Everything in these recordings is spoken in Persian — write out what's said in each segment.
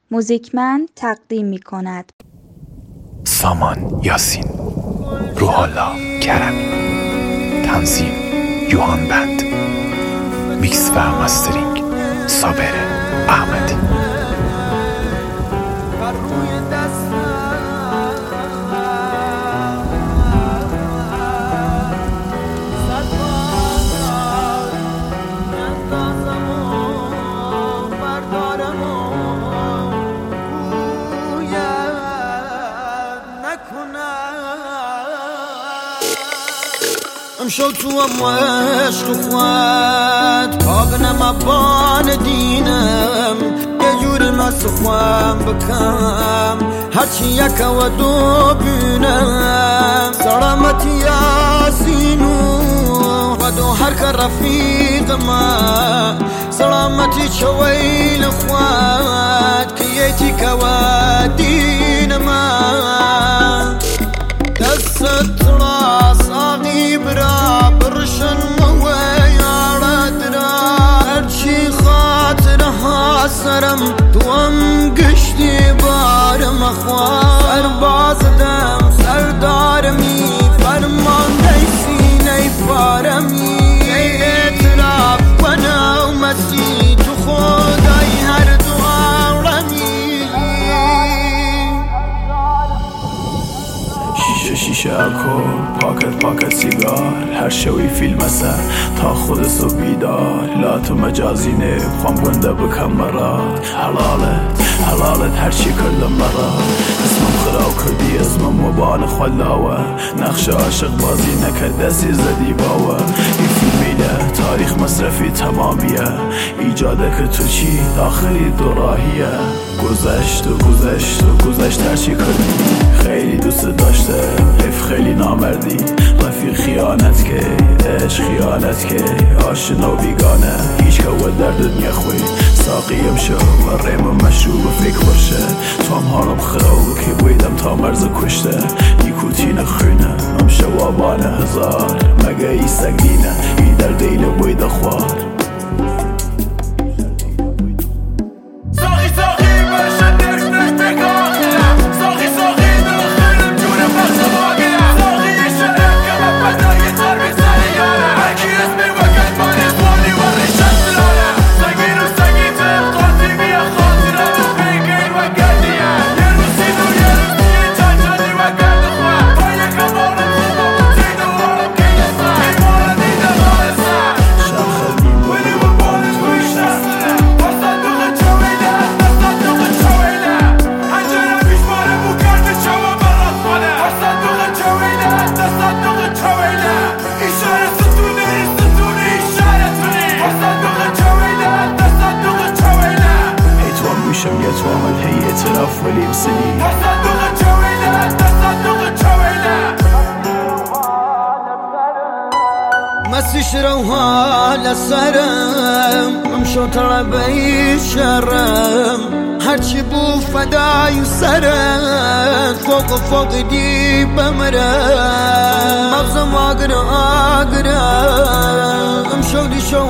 موزیکمند تقدیم می کند. سامان یاسین، روح الله کرمی، تنظیم یوهان بند، میکس و ماسترینگ صابر احمدی. امشو تو هم عشق خواد کابنم ابان دینم یه جور مسخوام بکم هرچی یک و دو بینم سلامتی یاسینو و دو هر که رفیق ما سلامتی چویل خواد که یتی که و دین ما دست راس آقی برا برشن مویارد را هرچی خاطرها سرم توام گشتی بارم اخوان سرباز دم سردارمی فرمانده سینه فارمی اعتراف کنه و مسیح تو خدای هر دو عالمی شیشه الکل پاکت سیگار هر شوی فیلم است تا خود سو بیدار لا تو مجازی نه خوام گنده بکم مرات حلالت هر چی کردم مرات اسمم خراب کردی اسمم مبال خلاوه نقش عاشق بازی نکرد دستی زدی باوه این فیلمیله تاریخ مصرفی تمامیه ایجاده که تو چی داخلی دو راهیه گذشت هر چی کردی خیلی دوست داشته حیف خیلی نامردی رفیق خیانت که عشق خیانت که آشنا و بیگانه هیچ که و در دنیا خوی ساقیم شو و ریم مشروب و فکر باشه تو هم حالم خراب که بویدم تا مرز کشته نیکوتین خونه هم شوابان هزار مگه ای سگینه ای در دیل بوید خوار یه تو عمل هی اعتراف ولیم سنی مسیش روها لسرم امشو طلبی شرم هرچی بو فدای سرم فوق دی بمرم مغزم آگرم امشو دی شو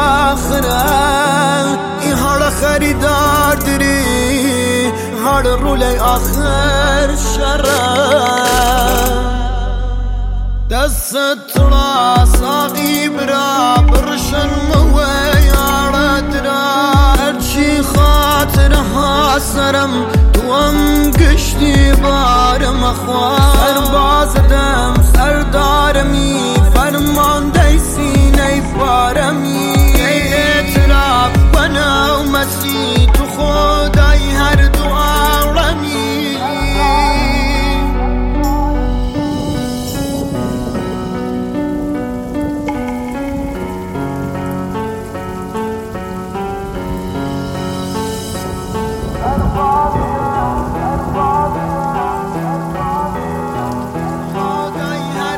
آخرم این حال خریدار داری حال رولی آخر شرم دست راس آقی برا برشن مویارد را هرچی خاطرها سرم توام گشتی بارم اخوان سرباز دم سردارمی فرمانده سینه فارمی اعتراف کنه و مسیح تو خدای هر دو عالمی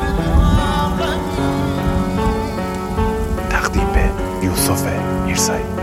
تقدیم به یوسف میرزایی.